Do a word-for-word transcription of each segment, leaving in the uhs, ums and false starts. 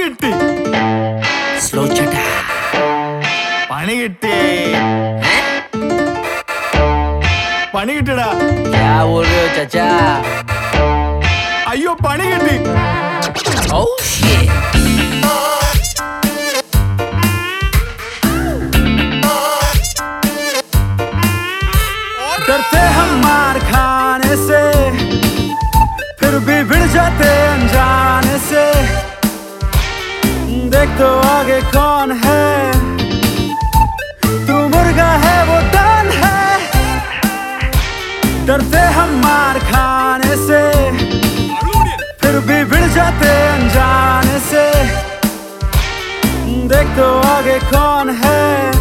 കിട്ടി സ്ലോ ചട്ടാ പണി കിട്ടി പണി കിട്ടിടാ क्या बोल रहे हो चाचा അയ്യോ പണി കിട്ടി oh shit डरते हम मार खाने से फिर भी भिड़ जाते अनजाने से देख तो आगे कौन है तू मुर्गा है वो डॉन है डरते हम मार खाने से फिर भी भिड़ जाते अनजाने से देख तो आगे कौन है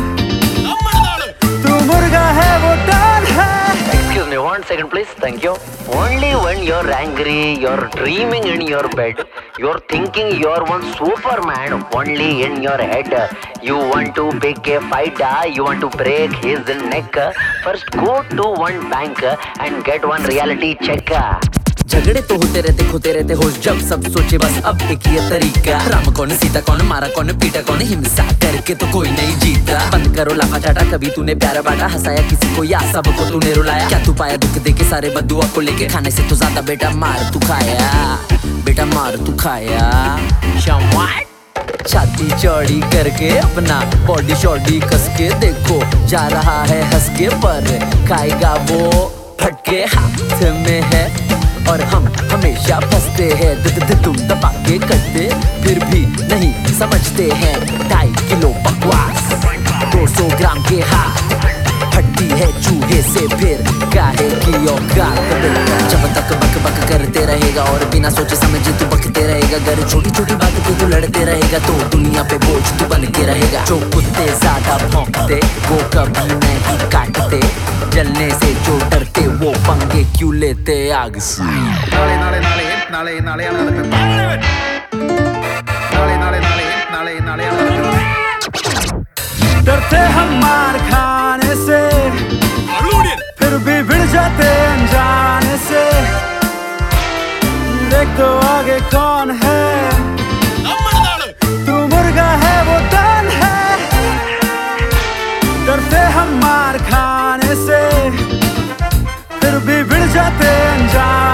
तू मुर्गा है वो डॉन है excuse me one second please thank you only when you're angry you're dreaming in your bed you're thinking you're one superman only in your head you want to pick a fight you want to break his neck first go to one bank and get one reality check झगड़े तो होते रहते खोते रहते होश जब सब सोचे बस अब एक ये तरीका राम कौन सीता कौन मारा कौन पीटा कौन हिंसा करके तो कोई नहीं जीता बंद करो लाफा चाटा कभी तूने प्यारा बांटा हंसाया किसी को या सबको तूने रुलाया क्या तू पाया दुख दे के सारे बद्दुआ को लेके खाने से तो ज्यादा बेटा मार तू खाया बेटा मार तू खाया छाती चौड़ी करके अपना बॉडी शॉडी कस के देखो जा रहा है हंस के पर खाएगा वो फटके हाथ में है और हम हमेशा फंसते हैं तुम दबा के करते फिर भी नहीं समझते हैं ढाई किलो बकवास दो सौ ग्राम के हाथ फटती है चूहे से फिर काहे की औकात जब तक बक बक करते रहेगा और बिना सोचे समझे तू बकते रहेगा अगर छोटी छोटी बात पे तू लड़ते रहेगा तो दुनिया पे बोझ तू बन के रहेगा जो कुत्ते ज्यादा भौंकते वो कभी नहीं काटते जलने से जो डरते वो पंगे क्यों लेते आग से നാളെ നാളെ നാളെ നാളെ നാളെയാണ് നടക്കുന്നത് നാളെ നാളെ നാളെ നാളെ നാളെയാണ് നടക്കുന്നത് डरते हम मार खाने से फिर भी भिड़ जाते अनजाने से देख तो आगे कौन है तू मुर्गा है वो डॉन है डरते हम मार खाने से फिर भी भिड़ जाते अनजाने